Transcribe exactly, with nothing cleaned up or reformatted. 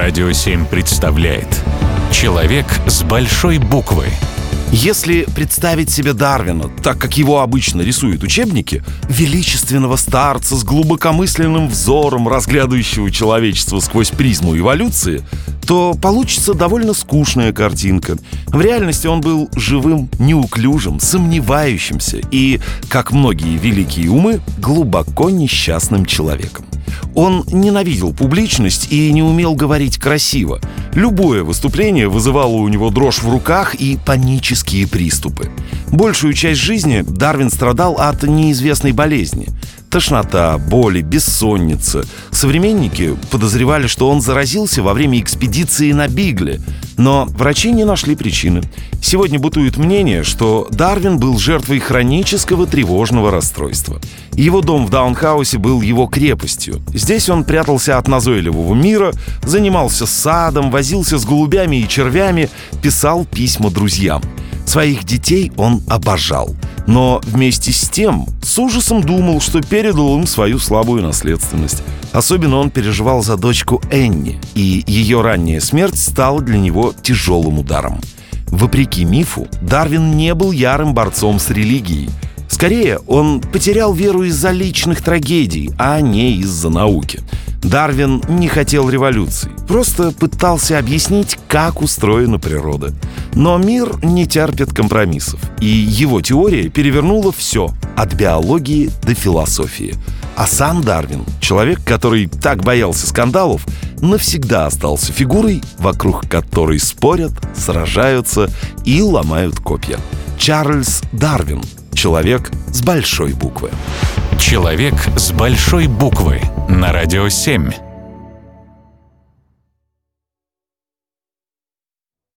Радио семь представляет «Человек с большой буквы». Если представить себе Дарвина, так как его обычно рисуют учебники, величественного старца с глубокомысленным взором, разглядывающего человечество сквозь призму эволюции, то получится довольно скучная картинка. В реальности он был живым, неуклюжим, сомневающимся и, как многие великие умы, глубоко несчастным человеком. Он ненавидел публичность и не умел говорить красиво. Любое выступление вызывало у него дрожь в руках и панические приступы. Большую часть жизни Дарвин страдал от неизвестной болезни. Тошнота, боли, бессонница. Современники подозревали, что он заразился во время экспедиции на Бигле, но врачи не нашли причины. Сегодня бытует мнение, что Дарвин был жертвой хронического тревожного расстройства. Его дом в Даунхаусе был его крепостью. Здесь он прятался от назойливого мира, занимался садом, возился с голубями и червями, писал письма друзьям. Своих детей он обожал, но вместе с тем с ужасом думал, что передал им свою слабую наследственность. Особенно он переживал за дочку Энни, и ее ранняя смерть стала для него тяжелым ударом. Вопреки мифу, Дарвин не был ярым борцом с религией. Скорее, он потерял веру из-за личных трагедий, а не из-за науки. Дарвин не хотел революции, просто пытался объяснить, как устроена природа. Но мир не терпит компромиссов, и его теория перевернула все, от биологии до философии. А сам Дарвин, человек, который так боялся скандалов, навсегда остался фигурой, вокруг которой спорят, сражаются и ломают копья. Чарльз Дарвин. Человек с большой буквы. «Человек с большой буквы» на Радио семь.